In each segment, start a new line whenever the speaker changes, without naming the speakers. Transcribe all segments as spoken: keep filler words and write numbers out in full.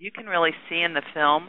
You can really see in the film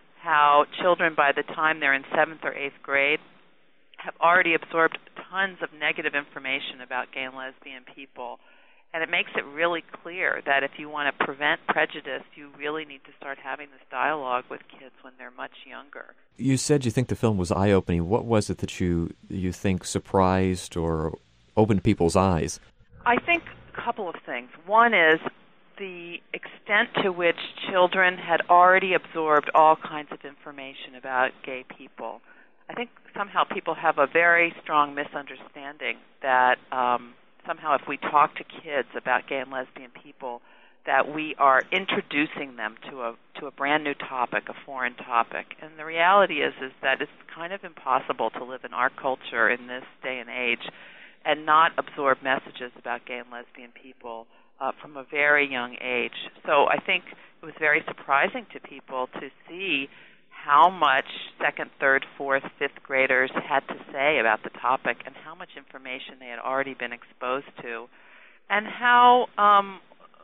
how children, by the time they're in seventh or eighth grade, have already absorbed tons of negative information about gay and lesbian people. And it makes it really clear that if you want to prevent prejudice, you really need to start having this dialogue with kids when they're much younger.
You said you think the film was eye-opening. What was it that you you think surprised or opened people's eyes?
I think a couple of things. One is the extent to which children had already absorbed all kinds of information about gay people. I think somehow people have a very strong misunderstanding that um, somehow if we talk to kids about gay and lesbian people, that we are introducing them to a to a brand new topic, a foreign topic. And the reality is is that it's kind of impossible to live in our culture in this day and age and not absorb messages about gay and lesbian people uh, from a very young age. So I think it was very surprising to people to see how much second, third, fourth, fifth graders had to say about the topic and how much information they had already been exposed to, and how um,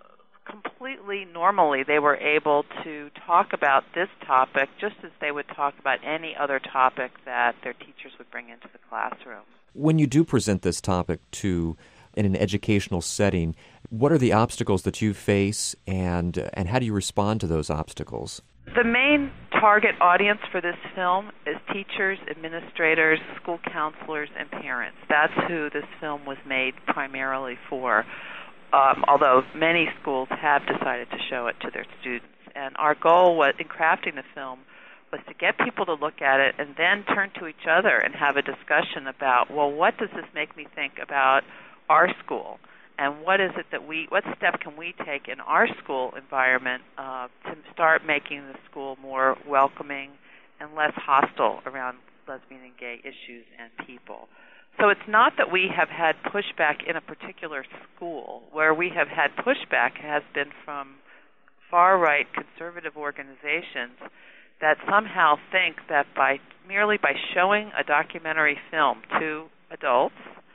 completely normally they were able to talk about this topic just as they would talk about any other topic that their teachers would bring into the classroom.
When you do present this topic to in an educational setting, what are the obstacles that you face, and and how do you respond to those obstacles?
The main target audience for this film is teachers, administrators, school counselors, and parents. That's who this film was made primarily for, um, although many schools have decided to show it to their students. And our goal was, in crafting the film was to get people to look at it and then turn to each other and have a discussion about, well, what does this make me think about our school? And what is it that we, what step can we take in our school environment uh, to start making the school more welcoming and less hostile around lesbian and gay issues and people? So it's not that we have had pushback in a particular school. Where we have had pushback has been from far-right conservative organizations that somehow think that by merely by showing a documentary film to adults,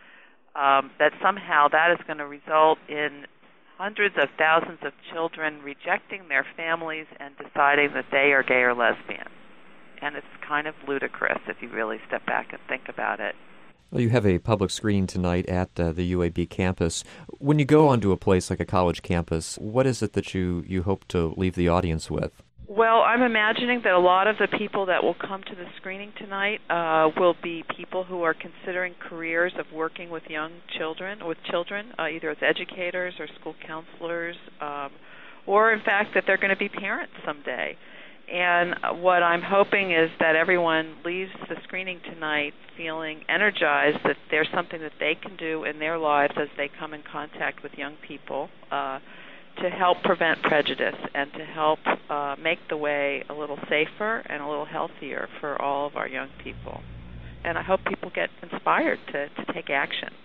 Um, that somehow that is going to result in hundreds of thousands of children rejecting their families and deciding that they are gay or lesbian. And it's kind of ludicrous if you really step back and think about it.
Well, you have a public screening tonight at uh, the U A B campus. When you go onto a place like a college campus, what is it that you, you hope to leave the audience with?
Well, I'm imagining that a lot of the people that will come to the screening tonight uh, will be people who are considering careers of working with young children, with children, uh, either as educators or school counselors, um, or in fact that they're going to be parents someday. And what I'm hoping is that everyone leaves the screening tonight feeling energized that there's something that they can do in their lives as they come in contact with young people, uh, to help prevent prejudice and to help uh, make the way a little safer and a little healthier for all of our young people. And I hope people get inspired to, to take action.